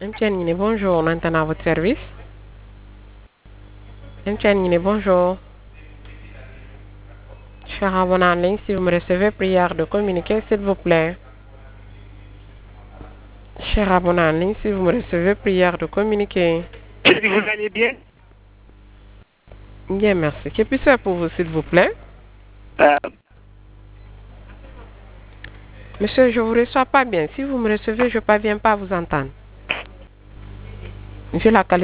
MTN, bonjour, on entend à votre service. MTN, bonjour. Cher abonné en ligne, si vous me recevez, prière de communiquer, s'il vous plaît. Cher abonné en ligne, si vous me recevez, prière de communiquer. Si vous allez bien? Bien, merci. Que puis-je faire pour vous, s'il vous plaît? Monsieur, je ne vous reçois pas bien. Si vous me recevez, je ne parviens pas à vous entendre. Vu la qualité